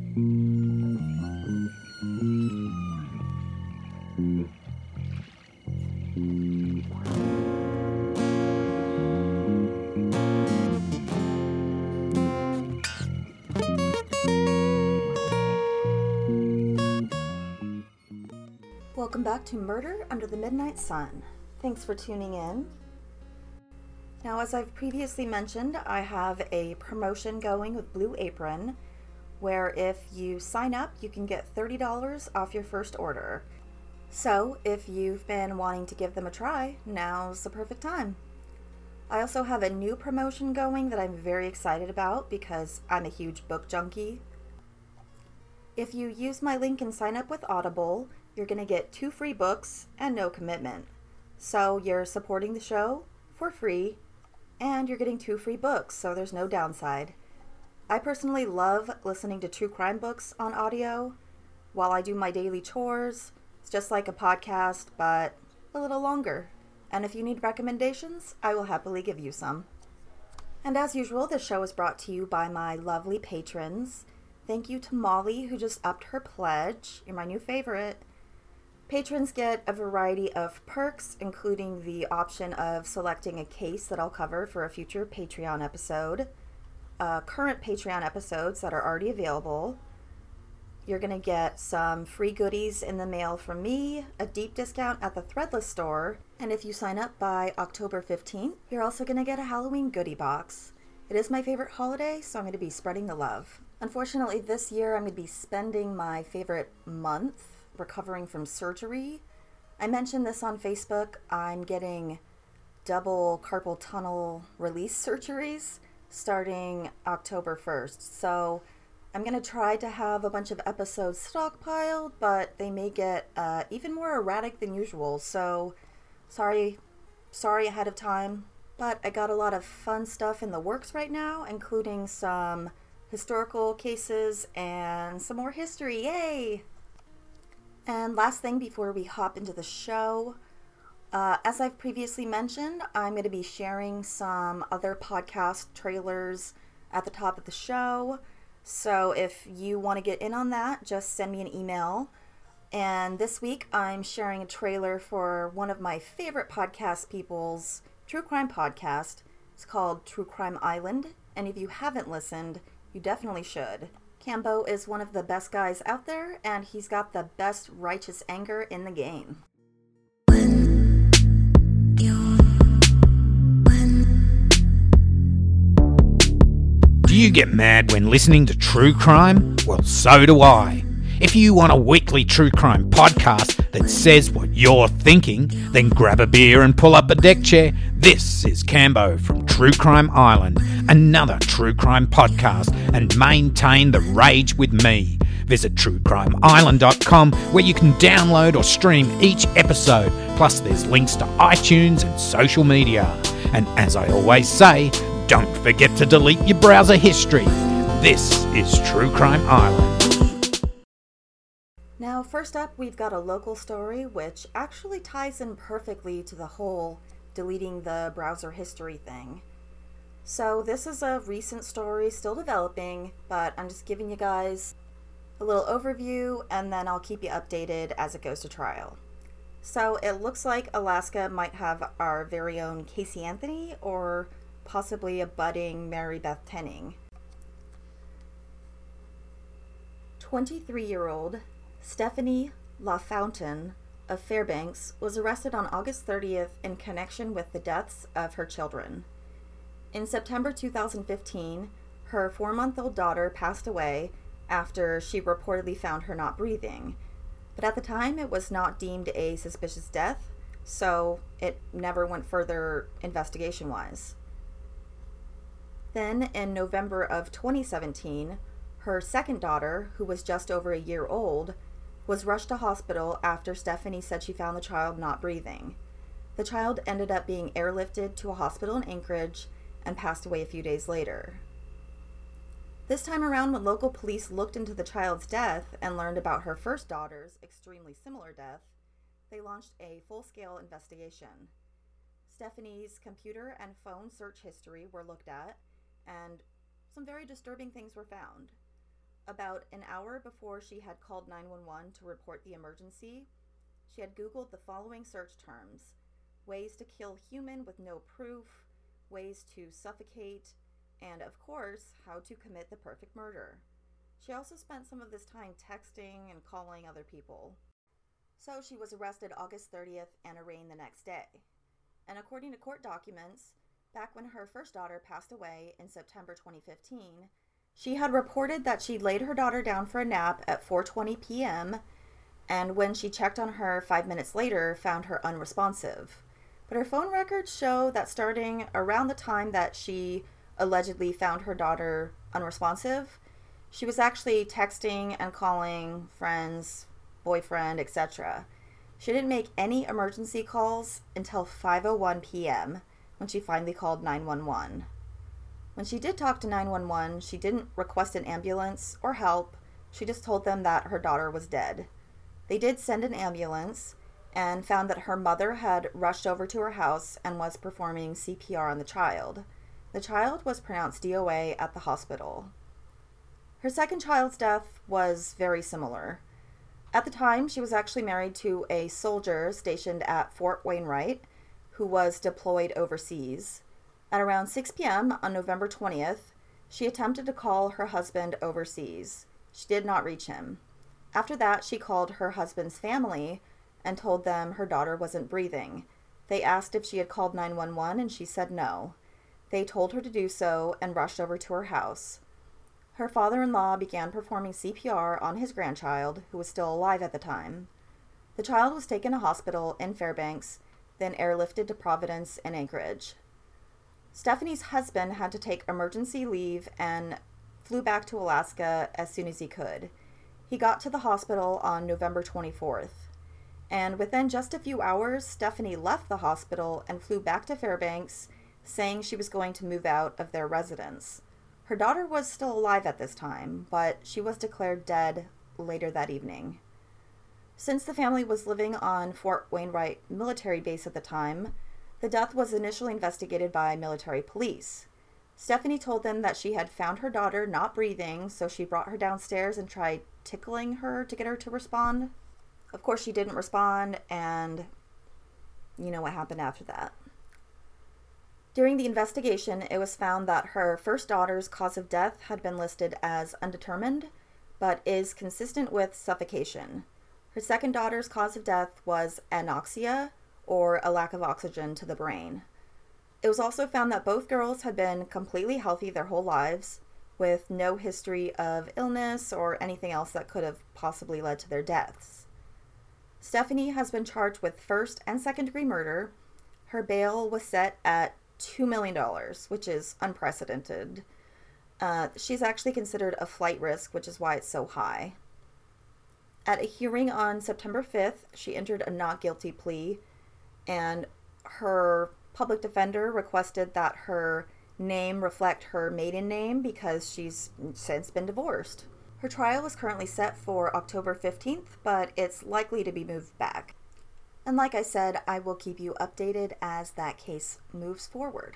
Welcome back to Murder Under the Midnight Sun. Thanks for tuning in. Now, as I've previously mentioned, I have a promotion going with Blue Apron, where if you sign up, you can get $30 off your first order. So, if you've been wanting to give them a try, now's the perfect time. I also have a new promotion going that I'm very excited about because I'm a huge book junkie. If you use my link and sign up with Audible, you're going to get 2 free books and no commitment. So you're supporting the show for free and you're getting 2 free books, so there's no downside. I personally love listening to true crime books on audio while I do my daily chores. It's just like a podcast, but a little longer. And if you need recommendations, I will happily give you some. And as usual, this show is brought to you by my lovely patrons. Thank you to Molly, who just upped her pledge. You're my new favorite. Patrons get a variety of perks, including the option of selecting a case that I'll cover for a future Patreon episode, current Patreon episodes that are already available. You're going to get some free goodies in the mail from me, a deep discount at the Threadless store, and if you sign up by October 15th, you're also going to get a Halloween goodie box. It is my favorite holiday, so I'm going to be spreading the love. Unfortunately, this year I'm going to be spending my favorite month recovering from surgery. I mentioned this on Facebook. I'm getting double carpal tunnel release surgeries starting October 1st. So I'm going to try to have a bunch of episodes stockpiled, but they may get even more erratic than usual. So sorry ahead of time. But I got a lot of fun stuff in the works right now, including some historical cases and some more history. Yay! And last thing before we hop into the show, as I've previously mentioned, I'm going to be sharing some other podcast trailers at the top of the show. So if you want to get in on that, just send me an email. And this week I'm sharing a trailer for one of my favorite podcast people's true crime podcast. It's called True Crime Island. And if you haven't listened, you definitely should. Cambo is one of the best guys out there, and he's got the best righteous anger in the game. Do you get mad when listening to true crime? Well, so do I. If you want a weekly true crime podcast that says what you're thinking, then grab a beer and pull up a deck chair. This is Cambo from True Crime Island, another true crime podcast, and maintain the rage with me. Visit truecrimeisland.com where you can download or stream each episode, plus there's links to iTunes and social media. And as I always say, don't forget to delete your browser history. This is True Crime Island. Now, first up, we've got a local story which actually ties in perfectly to the whole deleting the browser history thing. So this is a recent story, still developing, but I'm just giving you guys a little overview and then I'll keep you updated as it goes to trial. So it looks like Alaska might have our very own Casey Anthony or possibly a budding Mary Beth Tenning. 23-year-old Stephanie LaFountain of Fairbanks was arrested on August 30th in connection with the deaths of her children. In September 2015, her 4-month-old daughter passed away after she reportedly found her not breathing. But at the time, it was not deemed a suspicious death, so it never went further investigation-wise. Then, in November of 2017, her second daughter, who was just over a year old, was rushed to hospital after Stephanie said she found the child not breathing. The child ended up being airlifted to a hospital in Anchorage and passed away a few days later. This time around, when local police looked into the child's death and learned about her first daughter's extremely similar death, they launched a full-scale investigation. Stephanie's computer and phone search history were looked at, and some very disturbing things were found. About an hour before she had called 911 to report the emergency, she had Googled the following search terms: ways to kill human with no proof, ways to suffocate, and of course, how to commit the perfect murder. She also spent some of this time texting and calling other people. So she was arrested August 30th and arraigned the next day. And according to court documents, back when her first daughter passed away in September 2015, she had reported that she'd laid her daughter down for a nap at 4:20 p.m., and when she checked on her 5 minutes later, found her unresponsive. But her phone records show that starting around the time that she allegedly found her daughter unresponsive, she was actually texting and calling friends, boyfriend, etc. She didn't make any emergency calls until 5:01 p.m. when she finally called 911. When she did talk to 911, she didn't request an ambulance or help. She just told them that her daughter was dead. They did send an ambulance and found that her mother had rushed over to her house and was performing CPR on the child. The child was pronounced DOA at the hospital. Her second child's death was very similar. At the time, she was actually married to a soldier stationed at Fort Wainwright who was deployed overseas. At around 6 p.m. on November 20th, she attempted to call her husband overseas. She did not reach him. After that, she called her husband's family and told them her daughter wasn't breathing. They asked if she had called 911 and she said no. They told her to do so and rushed over to her house. Her father-in-law began performing CPR on his grandchild, who was still alive at the time. The child was taken to hospital in Fairbanks, then airlifted to Providence and Anchorage. Stephanie's husband had to take emergency leave and flew back to Alaska as soon as he could. He got to the hospital on November 24th. And within just a few hours, Stephanie left the hospital and flew back to Fairbanks, saying she was going to move out of their residence. Her daughter was still alive at this time, but she was declared dead later that evening. Since the family was living on Fort Wainwright military base at the time, the death was initially investigated by military police. Stephanie told them that she had found her daughter not breathing, so she brought her downstairs and tried tickling her to get her to respond. Of course, she didn't respond, and you know what happened after that. During the investigation, it was found that her first daughter's cause of death had been listed as undetermined, but is consistent with suffocation. Her second daughter's cause of death was anoxia, or a lack of oxygen to the brain. It was also found that both girls had been completely healthy their whole lives, with no history of illness or anything else that could have possibly led to their deaths. Stephanie has been charged with first and second-degree murder. Her bail was set at $2 million, which is unprecedented. She's actually considered a flight risk, which is why it's so high. At a hearing on September 5th, she entered a not guilty plea, and her public defender requested that her name reflect her maiden name because she's since been divorced. Her trial is currently set for October 15th, but it's likely to be moved back. And like I said, I will keep you updated as that case moves forward.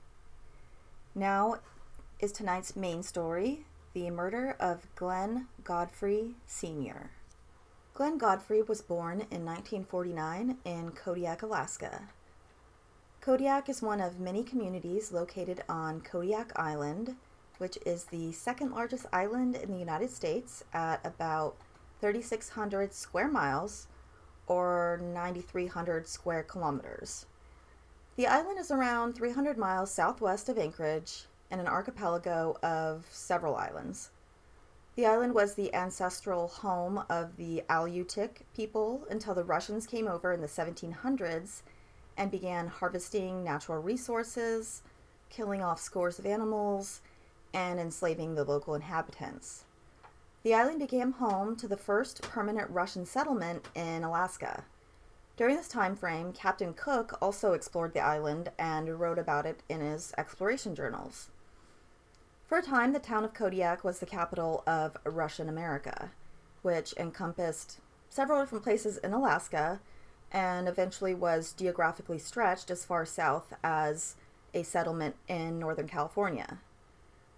Now is tonight's main story, the murder of Glenn Godfrey Sr. Glenn Godfrey was born in 1949 in Kodiak, Alaska. Kodiak is one of many communities located on Kodiak Island, which is the second largest island in the United States at about 3,600 square miles, or 9,300 square kilometers. The island is around 300 miles southwest of Anchorage and an archipelago of several islands. The island was the ancestral home of the Aleutic people until the Russians came over in the 1700s and began harvesting natural resources, killing off scores of animals, and enslaving the local inhabitants. The island became home to the first permanent Russian settlement in Alaska. During this time frame, Captain Cook also explored the island and wrote about it in his exploration journals. For a time, the town of Kodiak was the capital of Russian America, which encompassed several different places in Alaska and eventually was geographically stretched as far south as a settlement in Northern California.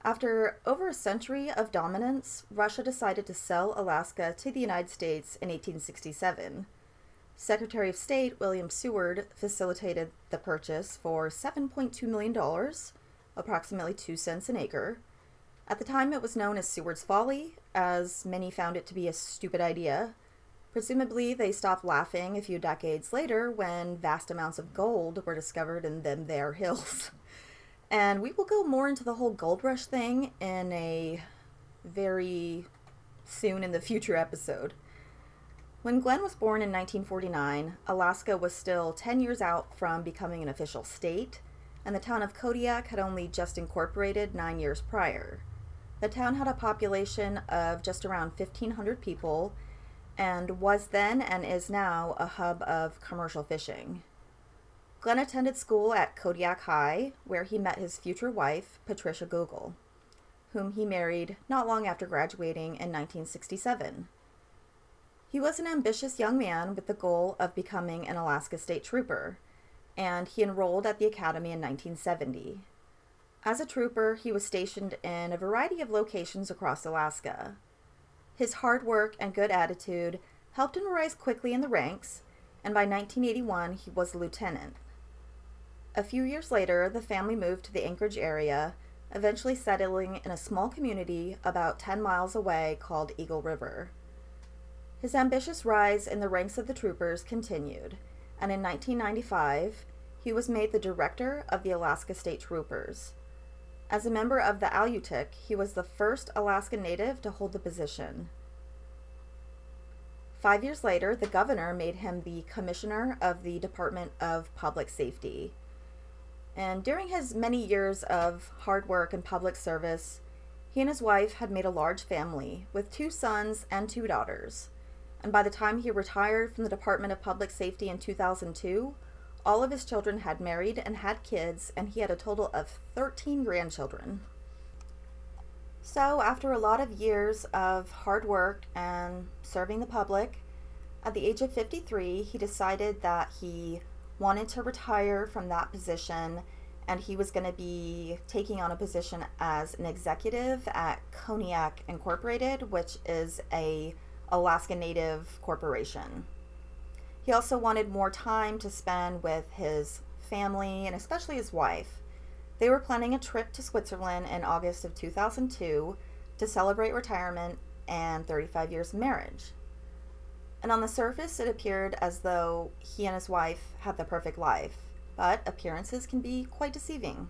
After over a century of dominance, Russia decided to sell Alaska to the United States in 1867. Secretary of State William Seward facilitated the purchase for $7.2 million, approximately 2 cents an acre. At the time, it was known as Seward's Folly, as many found it to be a stupid idea. Presumably, they stopped laughing a few decades later when vast amounts of gold were discovered in them there hills. And we will go more into the whole gold rush thing in a very soon in the future episode. When Glenn was born in 1949, Alaska was still 10 years out from becoming an official state, and the town of Kodiak had only just incorporated 9 years prior. The town had a population of just around 1,500 people and was then and is now a hub of commercial fishing. Glenn attended school at Kodiak High, where he met his future wife, Patricia Gogol, whom he married not long after graduating in 1967. He was an ambitious young man with the goal of becoming an Alaska State Trooper, and he enrolled at the academy in 1970. As a trooper, he was stationed in a variety of locations across Alaska. His hard work and good attitude helped him rise quickly in the ranks, and by 1981 he was a lieutenant. A few years later, the family moved to the Anchorage area, eventually settling in a small community about 10 miles away called Eagle River. His ambitious rise in the ranks of the troopers continued, and in 1995, he was made the director of the Alaska State Troopers. As a member of the Alutiiq, he was the first Alaska Native to hold the position. 5 years later, the governor made him the commissioner of the Department of Public Safety. And during his many years of hard work and public service, he and his wife had made a large family with 2 sons and 2 daughters. And by the time he retired from the Department of Public Safety in 2002, all of his children had married and had kids, and he had a total of 13 grandchildren. So, after a lot of years of hard work and serving the public, at the age of 53, he decided that he wanted to retire from that position, and he was going to be taking on a position as an executive at Kodiak Incorporated, which is a Alaska Native corporation. He also wanted more time to spend with his family and especially his wife. They were planning a trip to Switzerland in August of 2002 to celebrate retirement and 35 years of marriage. And on the surface, it appeared as though he and his wife had the perfect life, but appearances can be quite deceiving.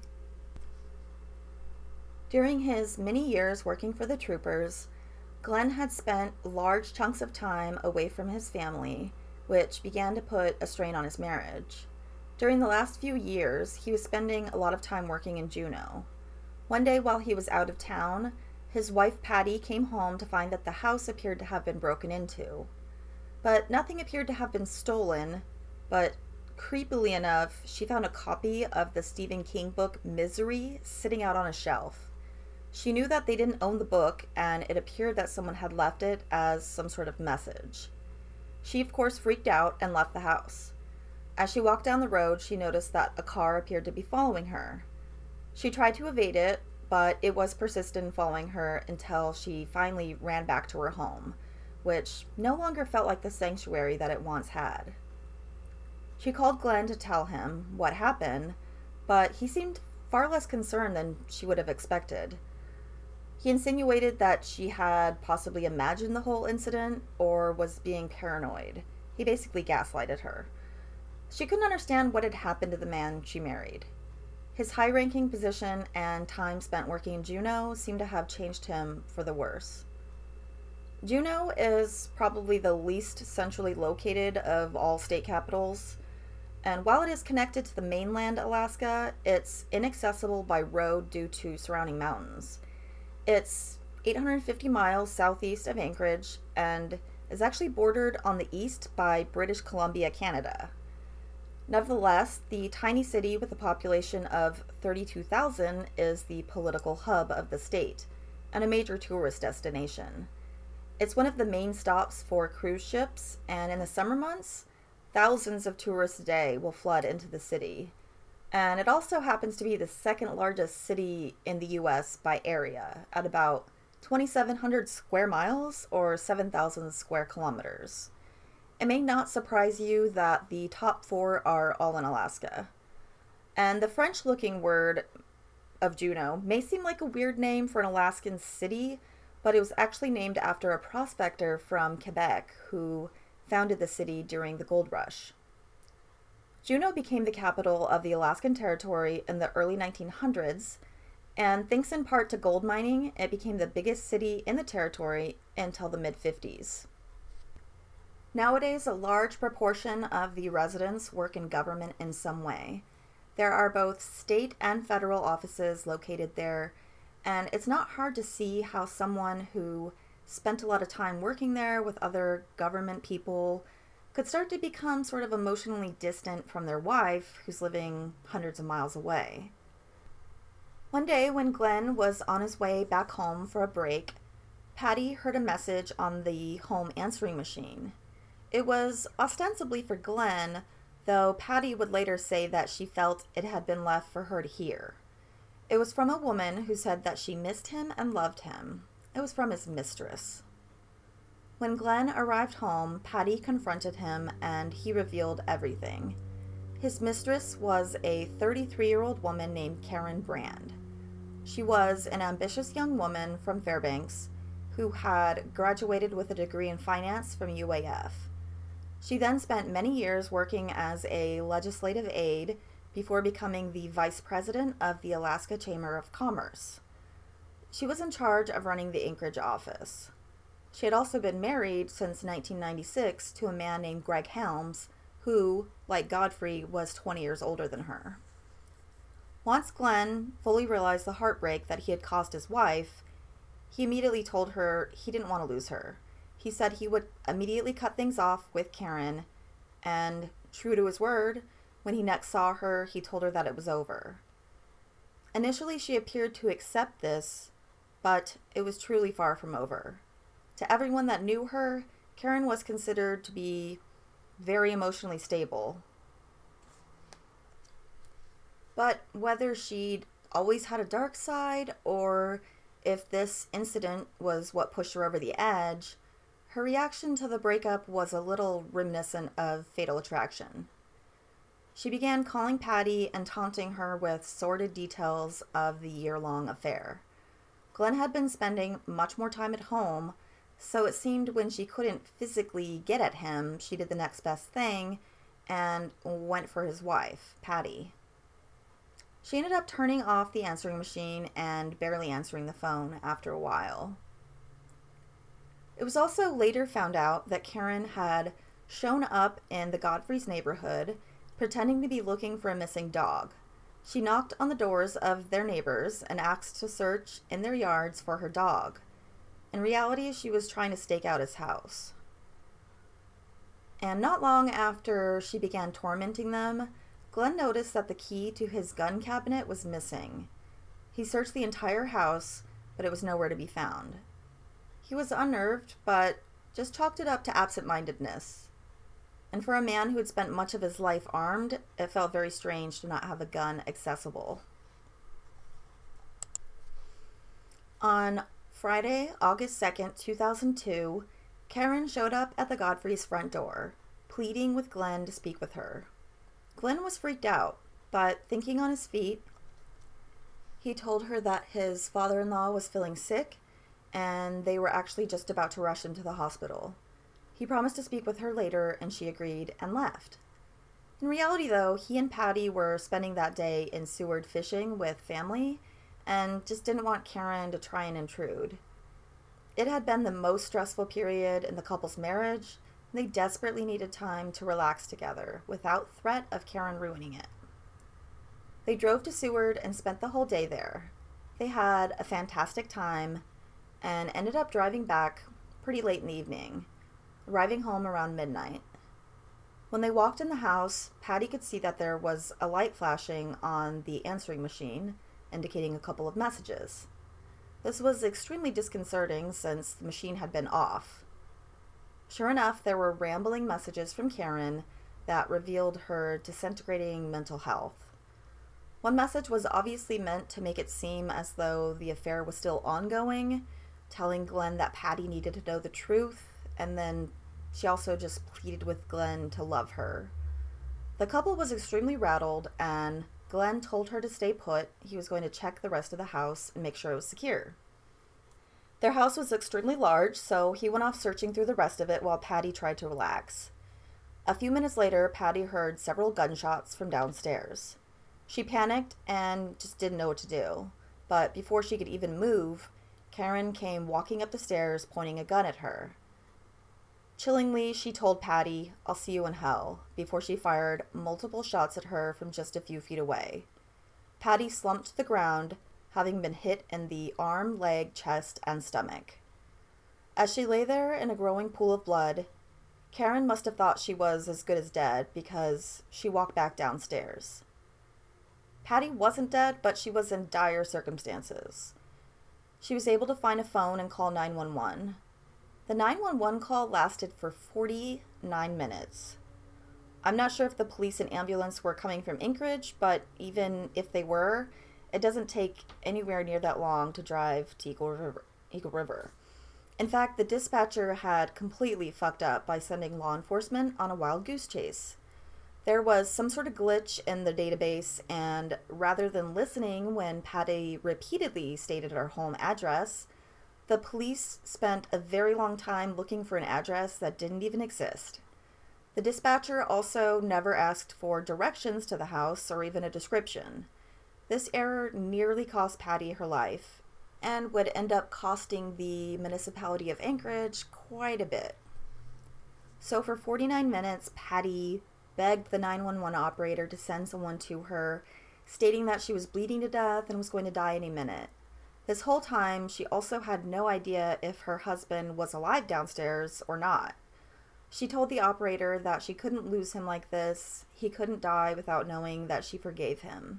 During his many years working for the troopers, Glenn had spent large chunks of time away from his family, which began to put a strain on his marriage. During the last few years, he was spending a lot of time working in Juneau. One day while he was out of town, his wife Patty came home to find that the house appeared to have been broken into. But nothing appeared to have been stolen, but creepily enough, she found a copy of the Stephen King book Misery sitting out on a shelf. She knew that they didn't own the book, and it appeared that someone had left it as some sort of message. She, of course, freaked out and left the house. As she walked down the road, she noticed that a car appeared to be following her. She tried to evade it, but it was persistent in following her until she finally ran back to her home, which no longer felt like the sanctuary that it once had. She called Glenn to tell him what happened, but he seemed far less concerned than she would have expected. He insinuated that she had possibly imagined the whole incident or was being paranoid. He basically gaslighted her. She couldn't understand what had happened to the man she married. His high-ranking position and time spent working in Juneau seemed to have changed him for the worse. Juneau is probably the least centrally located of all state capitals, and while it is connected to the mainland Alaska, it's inaccessible by road due to surrounding mountains. It's 850 miles southeast of Anchorage and is actually bordered on the east by British Columbia, Canada. Nevertheless, the tiny city with a population of 32,000 is the political hub of the state and a major tourist destination. It's one of the main stops for cruise ships, and in the summer months, thousands of tourists a day will flood into the city. And it also happens to be the second largest city in the US by area, at about 2,700 square miles or 7,000 square kilometers. It may not surprise you that the top four are all in Alaska. And the French looking word of Juneau may seem like a weird name for an Alaskan city, but it was actually named after a prospector from Quebec who founded the city during the gold rush. Juneau became the capital of the Alaskan Territory in the early 1900s, and thanks in part to gold mining, it became the biggest city in the territory until the mid-50s. Nowadays, a large proportion of the residents work in government in some way. There are both state and federal offices located there, and it's not hard to see how someone who spent a lot of time working there with other government people could start to become sort of emotionally distant from their wife, who's living hundreds of miles away. One day when Glenn was on his way back home for a break, Patty heard a message on the home answering machine. It was ostensibly for Glenn, though Patty would later say that she felt it had been left for her to hear. It was from a woman who said that she missed him and loved him. It was from his mistress. When Glenn arrived home, Patty confronted him and he revealed everything. His mistress was a 33-year-old woman named Karen Brand. She was an ambitious young woman from Fairbanks who had graduated with a degree in finance from UAF. She then spent many years working as a legislative aide before becoming the vice president of the Alaska Chamber of Commerce. She was in charge of running the Anchorage office. She had also been married since 1996 to a man named Greg Helms, who, like Godfrey, was 20 years older than her. Once Glenn fully realized the heartbreak that he had caused his wife, he immediately told her he didn't want to lose her. He said he would immediately cut things off with Karen, and true to his word, when he next saw her, he told her that it was over. Initially, she appeared to accept this, but it was truly far from over. To everyone that knew her, Karen was considered to be very emotionally stable. But whether she'd always had a dark side, or if this incident was what pushed her over the edge, her reaction to the breakup was a little reminiscent of Fatal Attraction. She began calling Patty and taunting her with sordid details of the year-long affair. Glenn had been spending much more time at home, so it seemed when she couldn't physically get at him, she did the next best thing and went for his wife, Patty. She ended up turning off the answering machine and barely answering the phone after a while. It was also later found out that Karen had shown up in the Godfrey's neighborhood pretending to be looking for a missing dog. She knocked on the doors of their neighbors and asked to search in their yards for her dog. In reality, she was trying to stake out his house. And not long after she began tormenting them, Glenn noticed that the key to his gun cabinet was missing. He searched the entire house, but it was nowhere to be found. He was unnerved, but just chalked it up to absent-mindedness. And for a man who had spent much of his life armed, it felt very strange to not have a gun accessible. On Friday, August 2nd, 2002, Karen showed up at the Godfrey's front door, pleading with Glenn to speak with her. Glenn was freaked out, but thinking on his feet, he told her that his father-in-law was feeling sick and they were actually just about to rush him to the hospital. He promised to speak with her later, and she agreed and left. In reality, though, he and Patty were spending that day in Seward fishing with family and just didn't want Karen to try and intrude. It had been the most stressful period in the couple's marriage, and they desperately needed time to relax together without threat of Karen ruining it. They drove to Seward and spent the whole day there. They had a fantastic time and ended up driving back pretty late in the evening, arriving home around midnight. When they walked in the house, Patty could see that there was a light flashing on the answering machine, indicating a couple of messages. This was extremely disconcerting since the machine had been off. Sure enough, there were rambling messages from Karen that revealed her disintegrating mental health. One message was obviously meant to make it seem as though the affair was still ongoing, telling Glenn that Patty needed to know the truth, and then she also just pleaded with Glenn to love her. The couple was extremely rattled, and Glenn told her to stay put. He was going to check the rest of the house and make sure it was secure. Their house was extremely large, so he went off searching through the rest of it while Patty tried to relax. A few minutes later, Patty heard several gunshots from downstairs. She panicked and just didn't know what to do. But before she could even move, Karen came walking up the stairs pointing a gun at her. Chillingly, she told Patty, "I'll see you in hell," before she fired multiple shots at her from just a few feet away. Patty slumped to the ground, having been hit in the arm, leg, chest, and stomach. As she lay there in a growing pool of blood, Karen must have thought she was as good as dead because she walked back downstairs. Patty wasn't dead, but she was in dire circumstances. She was able to find a phone and call 911. The 911 call lasted for 49 minutes. I'm not sure if the police and ambulance were coming from Anchorage, but even if they were, it doesn't take anywhere near that long to drive to Eagle River. In fact, the dispatcher had completely fucked up by sending law enforcement on a wild goose chase. There was some sort of glitch in the database, and rather than listening when Patty repeatedly stated her home address, the police spent a very long time looking for an address that didn't even exist. The dispatcher also never asked for directions to the house or even a description. This error nearly cost Patty her life and would end up costing the municipality of Anchorage quite a bit. So for 49 minutes, Patty begged the 911 operator to send someone to her, stating that she was bleeding to death and was going to die any minute. This whole time, she also had no idea if her husband was alive downstairs or not. She told the operator that she couldn't lose him like this. He couldn't die without knowing that she forgave him.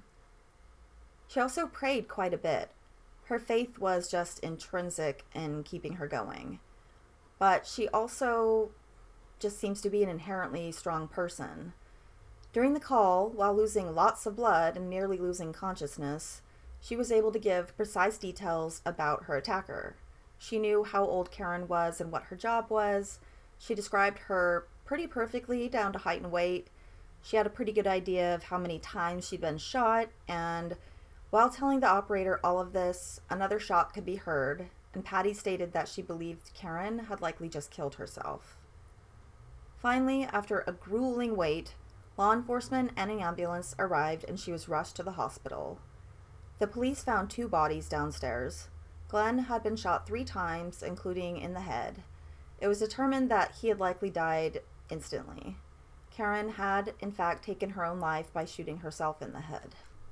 She also prayed quite a bit. Her faith was just intrinsic in keeping her going. But she also just seems to be an inherently strong person. During the call, while losing lots of blood and nearly losing consciousness, she was able to give precise details about her attacker. She knew how old Karen was and what her job was. She described her pretty perfectly down to height and weight. She had a pretty good idea of how many times she'd been shot, and while telling the operator all of this, another shot could be heard, and Patty stated that she believed Karen had likely just killed herself. Finally, after a grueling wait, law enforcement and an ambulance arrived and she was rushed to the hospital. The police found 2 bodies downstairs. Glenn had been shot 3 times, including in the head. It was determined that he had likely died instantly. Karen had, in fact, taken her own life by shooting herself in the head.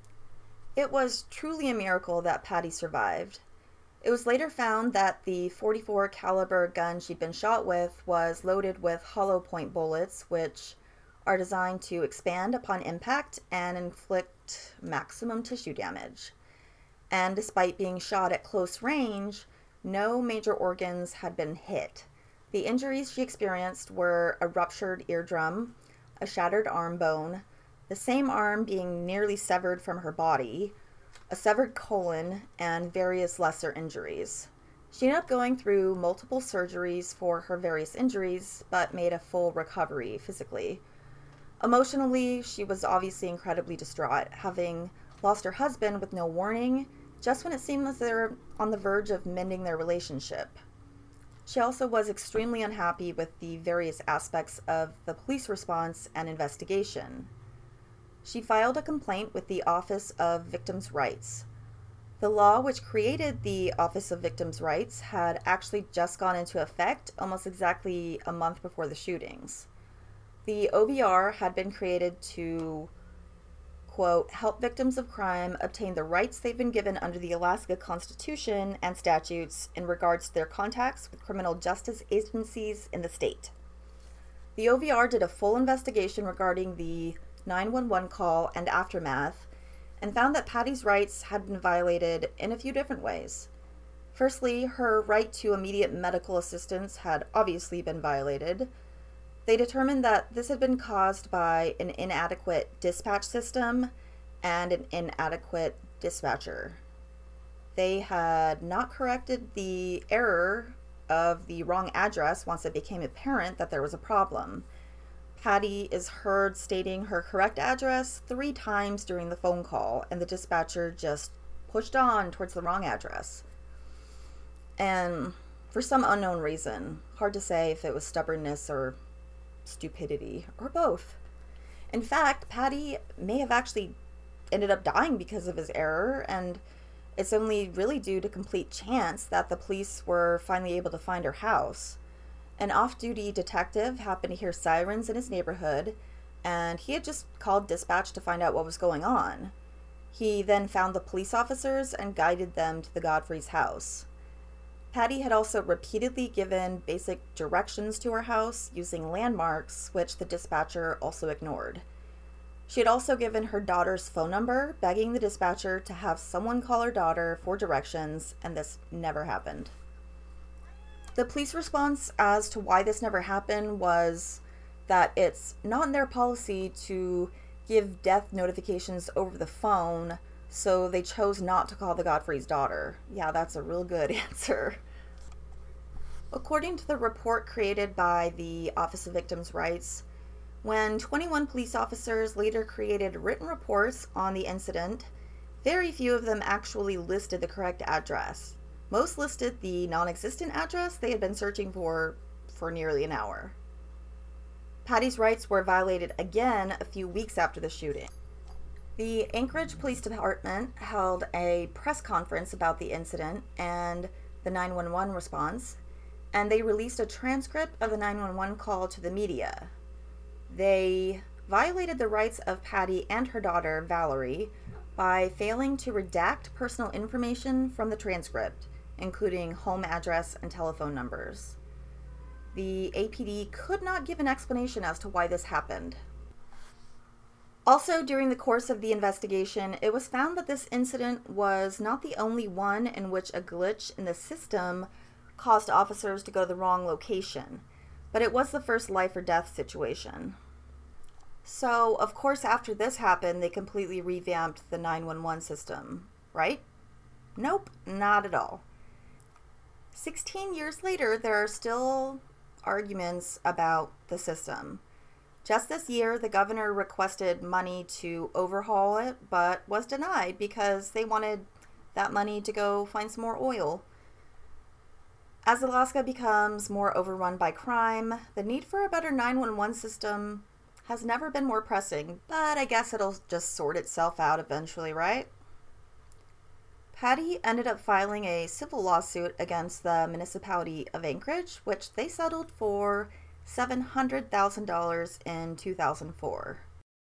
It was truly a miracle that Patty survived. It was later found that the .44 caliber gun she'd been shot with was loaded with hollow point bullets, which are designed to expand upon impact and inflict maximum tissue damage. And despite being shot at close range, no major organs had been hit. The injuries she experienced were a ruptured eardrum, a shattered arm bone, the same arm being nearly severed from her body, a severed colon, and various lesser injuries. She ended up going through multiple surgeries for her various injuries, but made a full recovery physically. Emotionally, she was obviously incredibly distraught, having lost her husband with no warning, just when it seemed as they were on the verge of mending their relationship. She also was extremely unhappy with the various aspects of the police response and investigation. She filed a complaint with the Office of Victims' Rights. The law which created the Office of Victims' Rights had actually just gone into effect almost exactly a month before the shootings. The OVR had been created to, quote, help victims of crime obtain the rights they've been given under the Alaska Constitution and statutes in regards to their contacts with criminal justice agencies in the state. The OVR did a full investigation regarding the 911 call and aftermath, and found that Patty's rights had been violated in a few different ways. Firstly, her right to immediate medical assistance had obviously been violated. They determined that this had been caused by an inadequate dispatch system and an inadequate dispatcher. They had not corrected the error of the wrong address once it became apparent that there was a problem. Patty is heard stating her correct address 3 times during the phone call, and the dispatcher just pushed on towards the wrong address. And for some unknown reason, hard to say if it was stubbornness or stupidity, or both. In fact, Patty may have actually ended up dying because of his error, and it's only really due to complete chance that the police were finally able to find her house. An off-duty detective happened to hear sirens in his neighborhood, and he had just called dispatch to find out what was going on. He then found the police officers and guided them to the Godfrey's house. Patty had also repeatedly given basic directions to her house using landmarks, which the dispatcher also ignored. She had also given her daughter's phone number, begging the dispatcher to have someone call her daughter for directions, and this never happened. The police response as to why this never happened was that it's not in their policy to give death notifications over the phone, so they chose not to call the Godfrey's daughter. Yeah, that's a real good answer. According to the report created by the Office of Victims' Rights, when 21 police officers later created written reports on the incident, very few of them actually listed the correct address. Most listed the non-existent address they had been searching for nearly an hour. Patty's rights were violated again a few weeks after the shooting. The Anchorage Police Department held a press conference about the incident and the 911 response, and they released a transcript of the 911 call to the media. They violated the rights of Patty and her daughter, Valerie, by failing to redact personal information from the transcript, including home address and telephone numbers. The APD could not give an explanation as to why this happened. Also, during the course of the investigation, it was found that this incident was not the only one in which a glitch in the system caused officers to go to the wrong location, but it was the first life or death situation. So, of course, after this happened, they completely revamped the 911 system, right? Nope, not at all. 16 years later, there are still arguments about the system. Just this year, the governor requested money to overhaul it, but was denied because they wanted that money to go find some more oil. As Alaska becomes more overrun by crime, the need for a better 911 system has never been more pressing, but I guess it'll just sort itself out eventually, right? Patty ended up filing a civil lawsuit against the municipality of Anchorage, which they settled for $700,000 in 2004.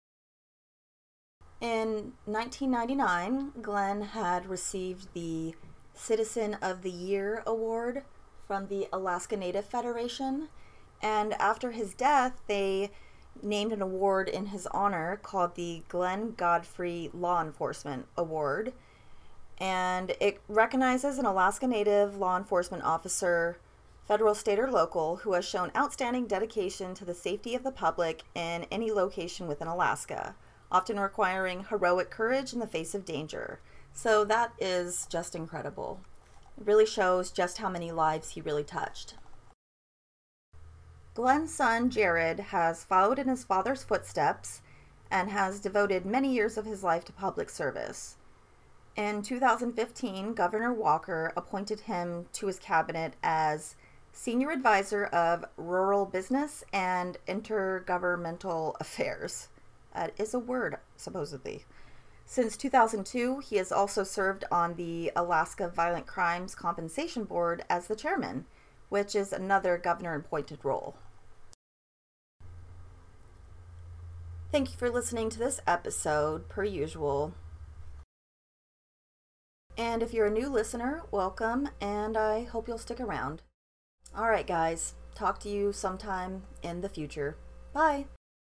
In 1999, Glenn had received the Citizen of the Year award from the Alaska Native Federation, and after his death, they named an award in his honor called the Glenn Godfrey Law Enforcement Award, and it recognizes an Alaska Native law enforcement officer, federal, state, or local, who has shown outstanding dedication to the safety of the public in any location within Alaska, often requiring heroic courage in the face of danger. So that is just incredible. It really shows just how many lives he really touched. Glenn's son, Jared, has followed in his father's footsteps and has devoted many years of his life to public service. In 2015, Governor Walker appointed him to his cabinet as Senior Advisor of Rural Business and Intergovernmental Affairs. That is a word, supposedly. Since 2002, he has also served on the Alaska Violent Crimes Compensation Board as the chairman, which is another governor-appointed role. Thank you for listening to this episode, per usual. And if you're a new listener, welcome, and I hope you'll stick around. Alright guys, talk to you sometime in the future. Bye!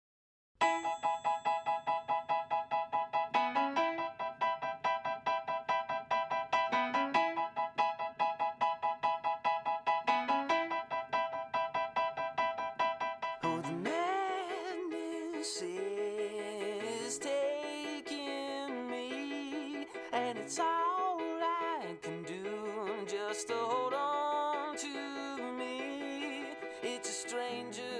Oh, the madness is taking just to hold on to me. It's a stranger